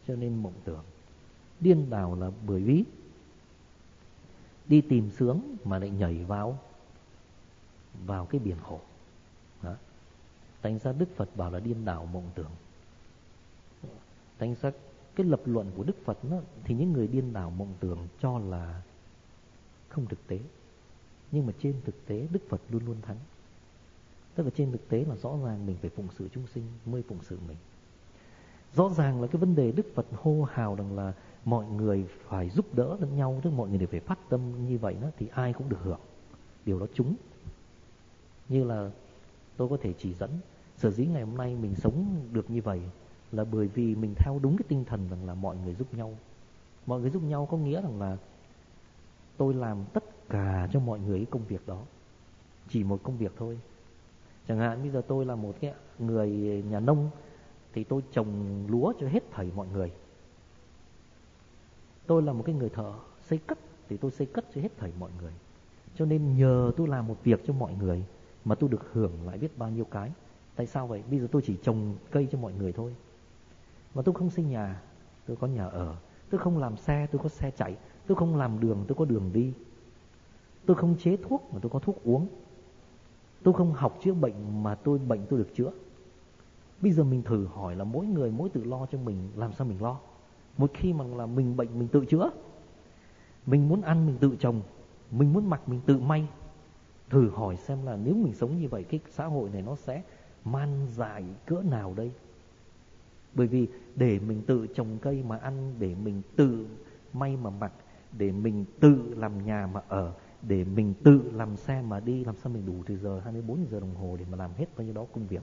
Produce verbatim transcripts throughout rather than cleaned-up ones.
cho nên mộng tưởng. Điên đảo là bởi vì đi tìm sướng mà lại nhảy vào vào cái biển khổ. Đó. Thành ra Đức Phật bảo là điên đảo mộng tưởng. Thành ra cái lập luận của Đức Phật nó, thì những người điên đảo mộng tưởng cho là không thực tế. Nhưng mà trên thực tế Đức Phật luôn luôn thắng. Tức là trên thực tế là rõ ràng mình phải phụng sự chúng sinh mới phụng sự mình. Rõ ràng là cái vấn đề Đức Phật hô hào rằng là mọi người phải giúp đỡ lẫn nhau, tức mọi người đều phải phát tâm như vậy đó, thì ai cũng được hưởng. Điều đó trúng. Như là tôi có thể chỉ dẫn, sở dĩ ngày hôm nay mình sống được như vậy là bởi vì mình theo đúng cái tinh thần rằng là mọi người giúp nhau. Mọi người giúp nhau có nghĩa rằng là tôi làm tất cả cho mọi người cái công việc đó, chỉ một công việc thôi. Chẳng hạn bây giờ tôi là một cái người nhà nông thì tôi trồng lúa cho hết thảy mọi người. Tôi là một cái người thợ xây cất thì tôi xây cất cho hết thảy mọi người. Cho nên nhờ tôi làm một việc cho mọi người mà tôi được hưởng lại biết bao nhiêu cái. Tại sao vậy? Bây giờ tôi chỉ trồng cây cho mọi người thôi, mà tôi không xây nhà, tôi có nhà ở. Tôi không làm xe, tôi có xe chạy. Tôi không làm đường, tôi có đường đi. Tôi không chế thuốc, mà tôi có thuốc uống. Tôi không học chữa bệnh, mà tôi bệnh tôi được chữa. Bây giờ mình thử hỏi là mỗi người mỗi tự lo cho mình, làm sao mình lo? Một khi mà là mình bệnh mình tự chữa, mình muốn ăn mình tự trồng, mình muốn mặc mình tự may. Thử hỏi xem là nếu mình sống như vậy, cái xã hội này nó sẽ man dại cỡ nào đây? Bởi vì để mình tự trồng cây mà ăn, để mình tự may mà mặc, để mình tự làm nhà mà ở, để mình tự làm xe mà đi, làm sao mình đủ từ giờ hai mươi bốn giờ đồng hồ để mà làm hết bao nhiêu đó công việc?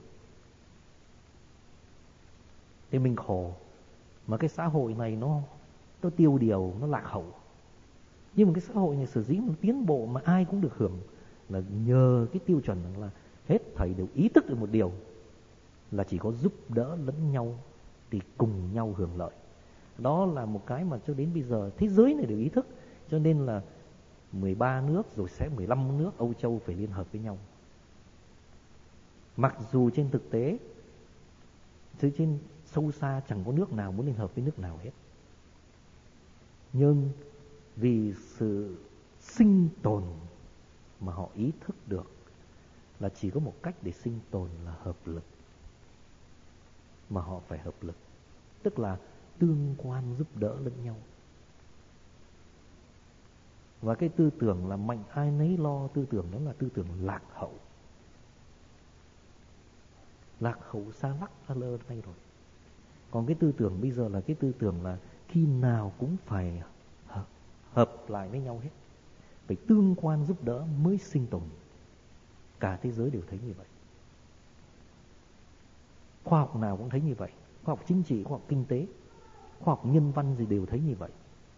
Thì mình khổ. Mà cái xã hội này nó nó tiêu điều, nó lạc hậu. Nhưng mà cái xã hội này sở dĩ nó tiến bộ mà ai cũng được hưởng là nhờ cái tiêu chuẩn là hết thảy đều ý thức được một điều là chỉ có giúp đỡ lẫn nhau thì cùng nhau hưởng lợi. Đó là một cái mà cho đến bây giờ thế giới này đều ý thức. Cho nên là mười ba nước rồi sẽ mười lăm nước Âu Châu phải liên hợp với nhau. Mặc dù trên thực tế chứ trên sâu xa chẳng có nước nào muốn liên hợp với nước nào hết. Nhưng vì sự sinh tồn mà họ ý thức được là chỉ có một cách để sinh tồn là hợp lực. Mà họ phải hợp lực, tức là tương quan giúp đỡ lẫn nhau. Và cái tư tưởng là mạnh ai nấy lo, tư tưởng đó là tư tưởng lạc hậu. Lạc hậu xa lắc xa lơ nay rồi. Còn cái tư tưởng bây giờ là cái tư tưởng là khi nào cũng phải hợp, hợp lại với nhau hết. Phải tương quan giúp đỡ mới sinh tồn. Cả thế giới đều thấy như vậy. Khoa học nào cũng thấy như vậy. Khoa học chính trị, khoa học kinh tế, khoa học nhân văn gì đều thấy như vậy.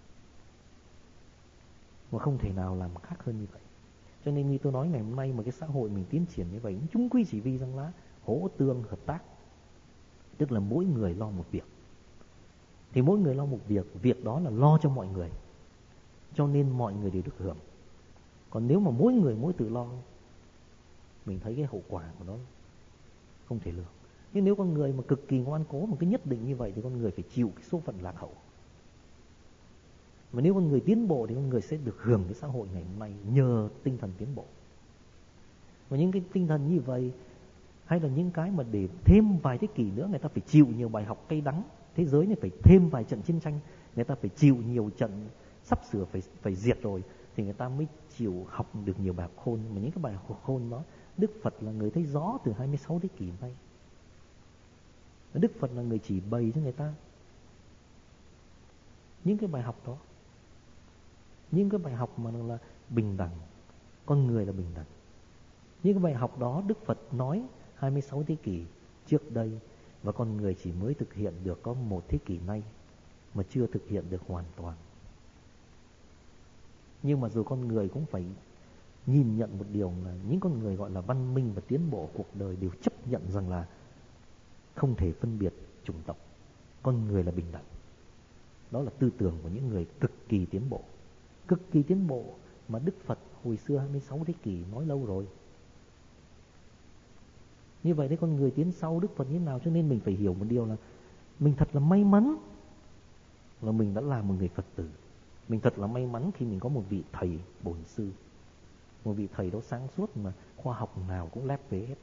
Mà không thể nào làm khác hơn như vậy. Cho nên như tôi nói ngày hôm nay mà cái xã hội mình tiến triển như vậy, chúng quy chỉ vì rằng là hỗ tương hợp tác. Tức là mỗi người lo một việc. Thì mỗi người lo một việc, việc đó là lo cho mọi người. Cho nên mọi người đều được hưởng. Còn nếu mà mỗi người mỗi tự lo, mình thấy cái hậu quả của nó không thể lường. Nhưng nếu con người mà cực kỳ ngoan cố mà cứ nhất định như vậy thì con người phải chịu cái số phận lạc hậu. Mà nếu con người tiến bộ thì con người sẽ được hưởng cái xã hội ngày hôm nay nhờ tinh thần tiến bộ. Và những cái tinh thần như vậy, hay là những cái mà để thêm vài thế kỷ nữa người ta phải chịu nhiều bài học cay đắng, thế giới này phải thêm vài trận chiến tranh, người ta phải chịu nhiều trận sắp sửa phải phải diệt rồi thì người ta mới chịu học được nhiều bài học khôn. Mà những cái bài học khôn đó, Đức Phật là người thấy rõ từ hai mươi sáu thế kỷ nay. Đức Phật là người chỉ bày cho người ta những cái bài học đó. Những cái bài học mà là bình đẳng, con người là bình đẳng. Những cái bài học đó Đức Phật nói hai mươi sáu thế kỷ trước đây, và con người chỉ mới thực hiện được có một thế kỷ nay, mà chưa thực hiện được hoàn toàn. Nhưng mà dù con người cũng phải nhìn nhận một điều là những con người gọi là văn minh và tiến bộ cuộc đời đều chấp nhận rằng là không thể phân biệt chủng tộc, con người là bình đẳng. Đó là tư tưởng của những người cực kỳ tiến bộ. Cực kỳ tiến bộ mà Đức Phật hồi xưa hai mươi sáu thế kỷ nói lâu rồi. Như vậy đấy, con người tiến sau Đức Phật như thế nào. Cho nên mình phải hiểu một điều là mình thật là may mắn là mình đã là một người Phật tử. Mình thật là may mắn khi mình có một vị thầy bổn sư, một vị thầy đó sáng suốt mà khoa học nào cũng lép vế hết.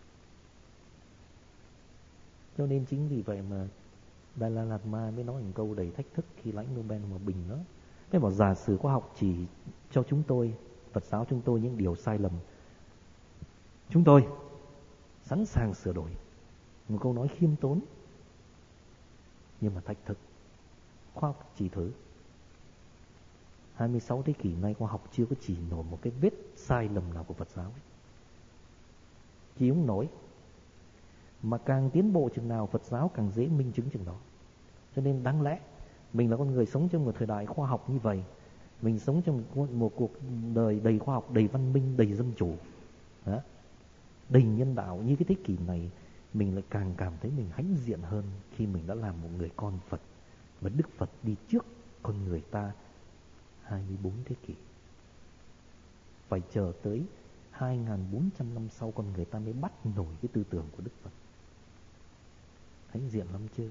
Cho nên chính vì vậy mà Dalai Lama mới nói một câu đầy thách thức khi lãnh Nobel Hòa Bình đó. Cái bảo giả sử khoa học chỉ cho chúng tôi, Phật giáo chúng tôi những điều sai lầm, chúng tôi sẵn sàng sửa đổi. Một câu nói khiêm tốn nhưng mà thách thức. Khoa học chỉ thử hai mươi sáu thế kỷ nay, khoa học chưa có chỉ nổi một cái vết sai lầm nào của Phật giáo. Chỉ không nổi. Mà càng tiến bộ chừng nào, Phật giáo càng dễ minh chứng chừng đó. Cho nên đáng lẽ mình là con người sống trong một thời đại khoa học như vậy, mình sống trong một, một cuộc đời đầy khoa học, đầy văn minh, đầy dân chủ, đó, đầy nhân đạo như cái thế kỷ này, mình lại càng cảm thấy mình hãnh diện hơn khi mình đã làm một người con Phật. Và Đức Phật đi trước con người ta hai mươi bốn thế kỷ. Phải chờ tới hai nghìn bốn trăm năm sau con người ta mới bắt nổi cái tư tưởng của Đức Phật. Hãnh diện lắm chứ.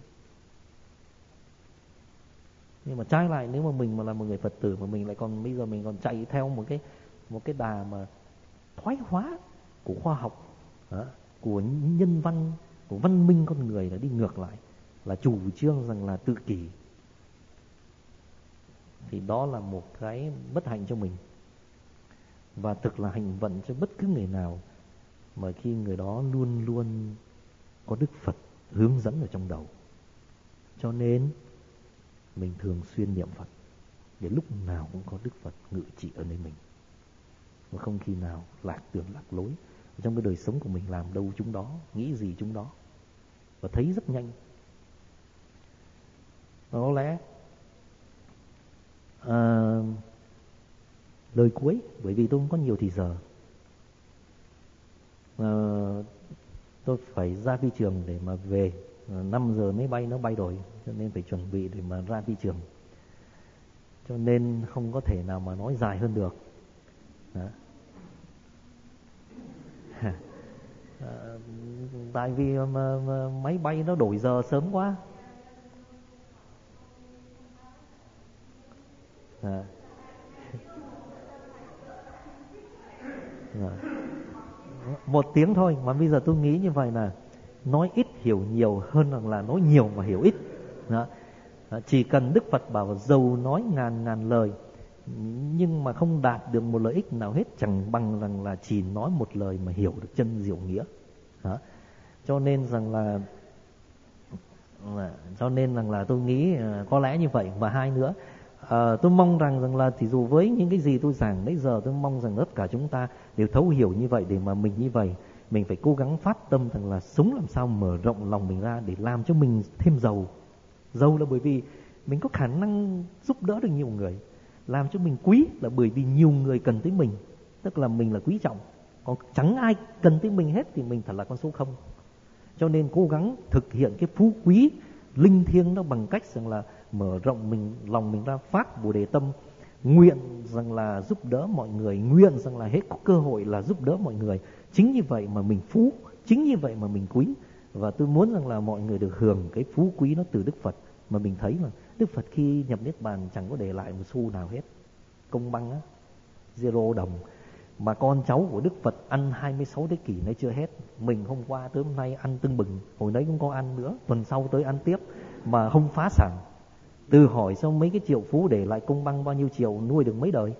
Nhưng mà trái lại, nếu mà mình mà là một người Phật tử mà mình lại còn bây giờ mình còn chạy theo một cái một cái đà mà thoái hóa của khoa học, đó, của nhân văn, của văn minh con người, là đi ngược lại, là chủ trương rằng là tự kỷ, thì đó là một cái bất hạnh cho mình. Và thực là hạnh vận cho bất cứ người nào mà khi người đó luôn luôn có Đức Phật hướng dẫn ở trong đầu. Cho nên mình thường xuyên niệm Phật để lúc nào cũng có Đức Phật ngự trị ở nơi mình, và không khi nào lạc đường lạc lối. Trong cái đời sống của mình làm đâu chúng đó, nghĩ gì chúng đó, và thấy rất nhanh. Có lẽ à, lời cuối, bởi vì tôi không có nhiều thì giờ, à, tôi phải ra phi trường để mà về. Năm giờ máy bay nó bay rồi, cho nên phải chuẩn bị để mà ra phi trường, cho nên không có thể nào mà nói dài hơn được. Đó. À, tại vì mà, mà máy bay nó đổi giờ sớm quá. À. À. Một tiếng thôi, mà bây giờ tôi nghĩ như vậy là nói ít hiểu nhiều hơn là nói nhiều mà hiểu ít. Đó. Chỉ cần Đức Phật bảo dầu nói ngàn ngàn lời nhưng mà không đạt được một lợi ích nào hết, chẳng bằng rằng là chỉ nói một lời mà hiểu được chân diệu nghĩa. Đó. Cho nên rằng là cho nên rằng là tôi nghĩ có lẽ như vậy. Và hai nữa, à, tôi mong rằng rằng là thì dù với những cái gì tôi giảng nãy giờ, tôi mong rằng tất cả chúng ta đều thấu hiểu như vậy, để mà mình như vậy mình phải cố gắng phát tâm rằng là sống làm sao mở rộng lòng mình ra để làm cho mình thêm giàu. Giàu là bởi vì mình có khả năng giúp đỡ được nhiều người. Làm cho mình quý là bởi vì nhiều người cần tới mình, tức là mình là quý trọng. Còn chẳng ai cần tới mình hết thì mình thật là con số không. Cho nên cố gắng thực hiện cái phú quý linh thiêng đó bằng cách rằng là mở rộng mình lòng mình ra, phát Bồ Đề tâm, nguyện rằng là giúp đỡ mọi người, nguyện rằng là hết có cơ hội là giúp đỡ mọi người. Chính như vậy mà mình phú, chính như vậy mà mình quý. Và tôi muốn rằng là mọi người được hưởng cái phú quý nó từ Đức Phật. Mà mình thấy mà Đức Phật khi nhập Niết Bàn chẳng có để lại một xu nào hết, công bằng á, zero đồng. Mà con cháu của Đức Phật ăn hai mươi sáu thế kỷ nay chưa hết. Mình hôm qua tới hôm nay ăn tưng bừng, hồi nãy cũng có ăn nữa, tuần sau tới ăn tiếp mà không phá sản. Từ hỏi sao mấy cái triệu phú để lại công bằng bao nhiêu triệu nuôi được mấy đời.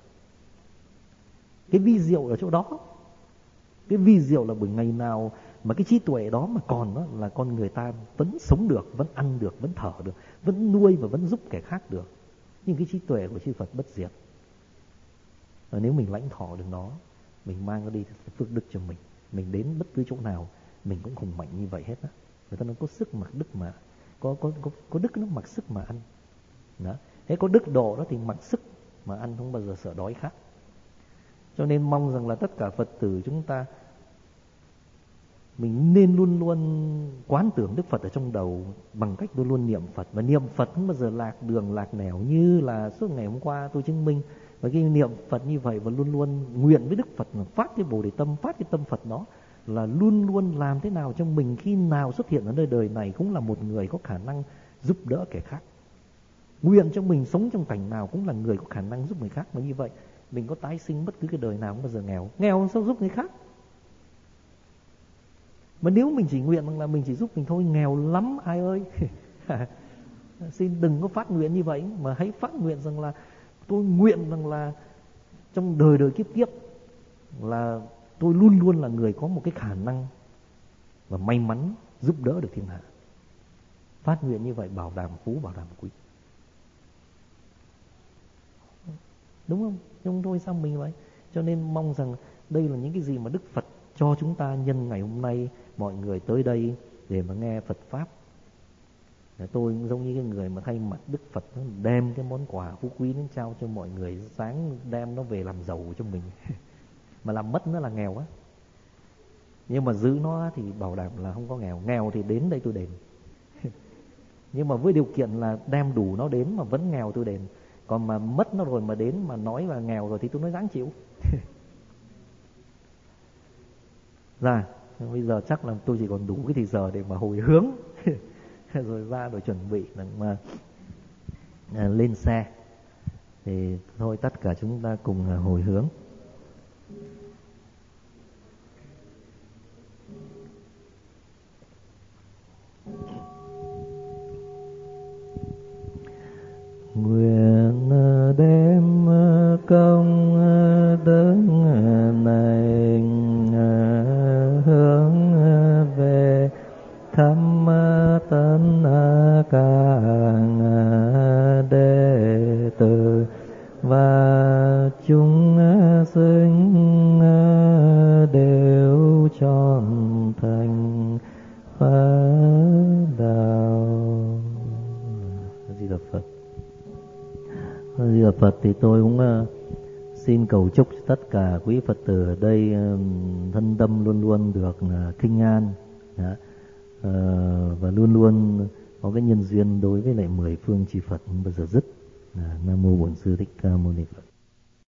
Cái vi diệu ở chỗ đó. Cái vi diệu là bởi ngày nào mà cái trí tuệ đó mà còn đó, là con người ta vẫn sống được, vẫn ăn được, vẫn thở được, vẫn nuôi và vẫn giúp kẻ khác được. Nhưng cái trí tuệ của chư Phật bất diệt. Và nếu mình lãnh thọ được nó, mình mang nó đi phước đức cho mình. Mình đến bất cứ chỗ nào mình cũng hùng mạnh như vậy hết á. Người ta nói có sức mặc đức mà có có có có đức nó mặc sức mà ăn. Đó. Thế có đức độ đó thì mặc sức mà ăn, không bao giờ sợ đói khát. Cho nên mong rằng là tất cả Phật tử chúng ta mình nên luôn luôn quán tưởng Đức Phật ở trong đầu bằng cách luôn luôn niệm Phật. Và niệm Phật không bao giờ lạc đường lạc nẻo như là suốt ngày hôm qua tôi chứng minh. Và khi niệm Phật như vậy và luôn luôn nguyện với Đức Phật là phát cái Bồ Đề tâm, phát cái tâm Phật đó, là luôn luôn làm thế nào trong mình khi nào xuất hiện ở nơi đời này cũng là một người có khả năng giúp đỡ kẻ khác. Nguyện cho mình sống trong cảnh nào cũng là người có khả năng giúp người khác. Mà như vậy mình có tái sinh bất cứ cái đời nào cũng bao giờ nghèo. Nghèo sao giúp người khác? Mà nếu mình chỉ nguyện rằng là mình chỉ giúp mình thôi, nghèo lắm ai ơi. Xin đừng có phát nguyện như vậy, mà hãy phát nguyện rằng là tôi nguyện rằng là trong đời đời kiếp kiếp là tôi luôn luôn là người có một cái khả năng và may mắn giúp đỡ được thiên hạ. Phát nguyện như vậy bảo đảm phú, bảo đảm quý. Đúng không? Nhưng thôi sao mình vậy? Cho nên mong rằng đây là những cái gì mà Đức Phật cho chúng ta nhân ngày hôm nay, mọi người tới đây để mà nghe Phật Pháp. Tôi cũng giống như cái người mà thay mặt Đức Phật đem cái món quà phú quý đến trao cho mọi người, sáng đem nó về làm giàu cho mình. Mà làm mất nó là nghèo á. Nhưng mà giữ nó thì bảo đảm là không có nghèo. Nghèo thì đến đây tôi đền. Nhưng mà với điều kiện là đem đủ nó đến mà vẫn nghèo tôi đền. Còn mà mất nó rồi mà đến mà nói là nghèo rồi thì tôi nói ráng chịu. Rồi, bây giờ chắc là tôi chỉ còn đủ cái thì giờ để mà hồi hướng. Rồi ra rồi chuẩn bị mà à, lên xe. Thì thôi tất cả chúng ta cùng à, hồi hướng. Nguyện đem công đức này hướng về khắp tất cả đệ tử và chúng sinh đều trọn thành Phật đạo. Di Đà Phật. Di Đà Phật. Thì tôi cũng uh, xin cầu chúc cho tất cả quý Phật tử ở đây uh, thân tâm luôn luôn được uh, khinh an, uh, và luôn luôn có cái nhân duyên đối với lại mười phương chư Phật bao giờ dứt. uh, Nam mô Bổn Sư Thích Ca Mâu Ni Phật.